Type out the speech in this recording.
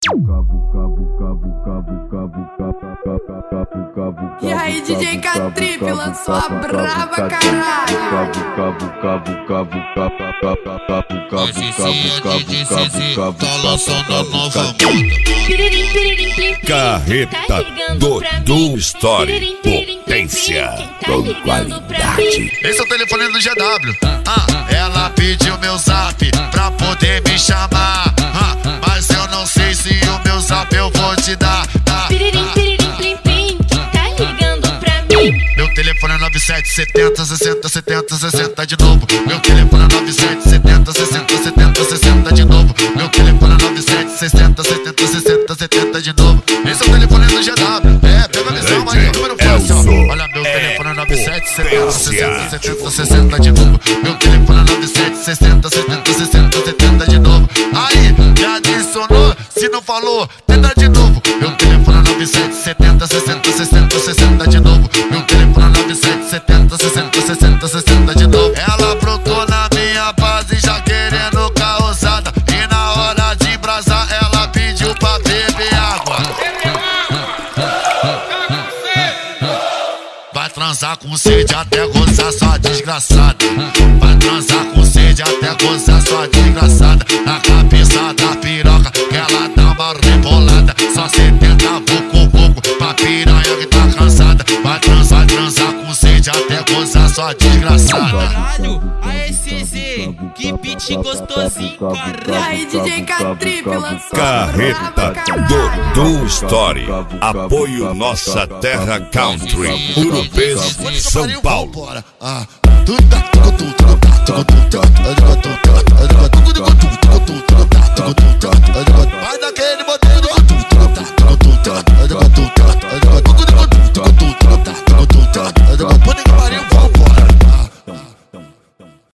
E aí, DJ K-Trip lançou a braba, caralho. Hoje sim, a DJ CZ tá lançando a nova moda. Carreta do Story, potência com qualidade. Esse é o telefone do GW. Ela pediu meu zap pra poder me chamar. Mas eu não sei se o meu zap eu vou te dar. Tá ligando pra mim. Meu telefone é 9770 60 70 60 de novo. Meu telefone é 9770 60 70 60 de novo. Meu telefone é 9760 70 60 70 de novo. Esse é o telefone do GW. Pega a visão aí, número fácil. Olha, meu telefone é 9770 60 70 60 de novo. Meu telefone é 9760 70 60 70 de novo. Aí, me adicionou, se não falou, tenta de novo. Meu telefone é 9770 60 60 60 de novo. Meu telefone é 9770 60 60 60 de novo. Ela brotou na minha base já querendo causada. E na hora de embrasar ela pediu pra beber água. Vai transar com sede até gozar sua desgraçada. Vai transar com sede até gozar sua desgraçada. Na cabeça da piroca que ela dá uma rebolada. Só 70 vucu pra piranha que tá cansada. Vai transar com sede até gozar sua desgraçada. Caralho, aê CZ, que beat gostosinho, caralho. E aí, DJ K-Trip lançou Carreta do Story, apoio Nossa Terra Country, Urupês, São Paulo. Vai daquele